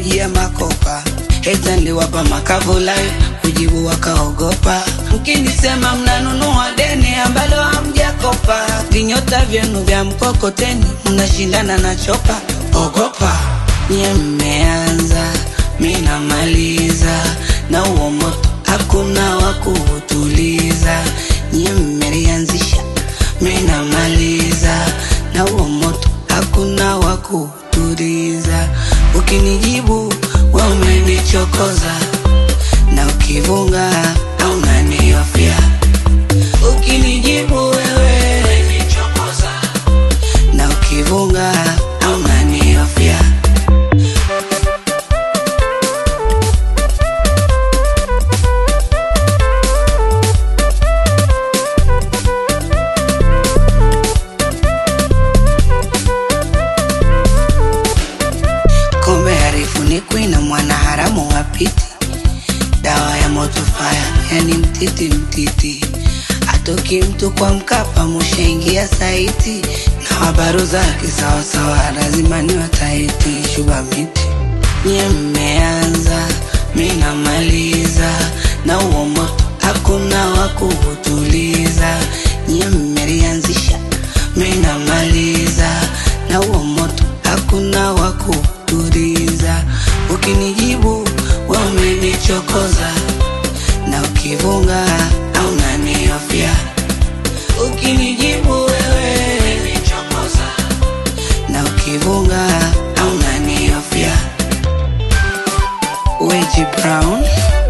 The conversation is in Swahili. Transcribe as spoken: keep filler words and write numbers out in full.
wakanijia makopa. Heta niliwapa makavula, kujibu wakaogopa. Mkinisema mnanunua deni ambalo hamjakopa. Vinyota vyenu vya mkokoteni mnashindana na chopa. Ogopa, nye mmeanza, mina maliza. Na uo moto hakuna wakutuliza. Nye mmelianzisha, mina maliza. Na uo moto hakuna wakutuliza. Ukinijibu wa umenichokoza, na ukivunga au unaniofia. Ukinijibu wewe umenichokoza, na ukivunga au unaniofia. Kombe harifu ni kuina mwana haramu wapiti. Dawa ya moto fire, yani mtiti mtiti. Atoki mtu kwa Mkapa mushengia saiti. Na wabaru zaki sawa sawa lazima ni wataiti. Shuba miti, nye mmeanza, mina maliza. Na uo moto hakuna wakutuliza. Nye mmelianzisha, mina maliza. Na uo moto hakuna wakutuliza. Ukinijibu wa umenichokoza, na ukivunga au unaniofia. Ukinijibu wewe umenichokoza, na ukivunga au unaniofia. Weji Brown.